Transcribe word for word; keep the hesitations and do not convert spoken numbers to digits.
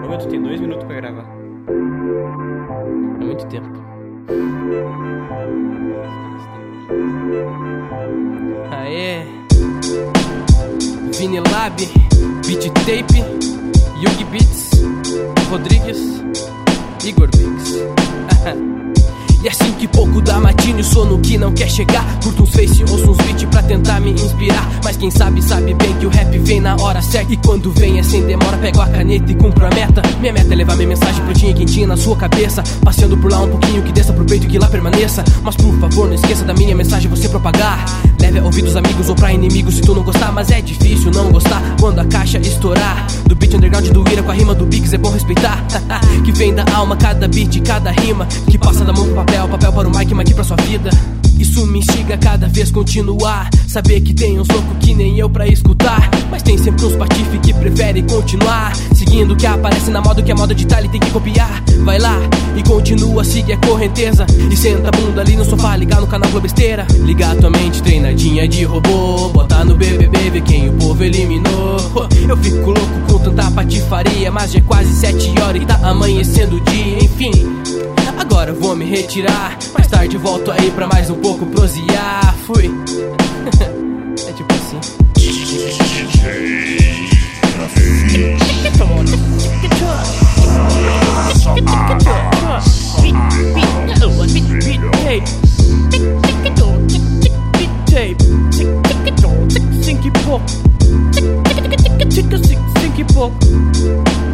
Logan, tu tem dois minutos pra gravar. É muito tempo. Aê, Vinilab, Beat Tape, Yugi Beats, Rodrigues, Igor Biggs. E assim que pouco da matina e o sono que não quer chegar, curto uns face, ouço uns beats pra tentar me inspirar. Mas quem sabe, sabe bem que o rap vem na hora certa. E quando vem é sem demora, pego a caneta e cumpro a meta. Minha meta é levar minha mensagem pro dia quentinha na sua cabeça, passeando por lá um pouquinho que desça pro peito e que lá permaneça. Mas por favor, não esqueça da minha mensagem você propagar. Leve a ouvidos amigos ou pra inimigos se tu não gostar. Mas é difícil não gostar quando a caixa estourar. Do beat underground do Ira com a rima do Biggs é bom respeitar. Que vem da alma cada beat, cada rima, que passa da mão pro papel, papel para o mic, mic pra sua vida. Isso me instiga cada vez continuar. Saber que tem uns loucos que nem eu pra escutar, mas tem sempre uns patife que prefere continuar seguindo o que aparece na moda, o que é moda de tal e tem que copiar. Vai lá e continua, siga a correnteza e senta a bunda ali no sofá, ligar no canal Globo Besteira. Ligar tua mente treinadinha de robô, botar no B B B, ver quem o povo eliminou. Eu fico louco com tanta patifaria, mas já é quase sete horas e tá amanhecendo o dia. Enfim, agora eu vou me retirar, mais tarde volto aí pra mais um pouco prosear. Fui. É tipo assim. Cinco e pouco.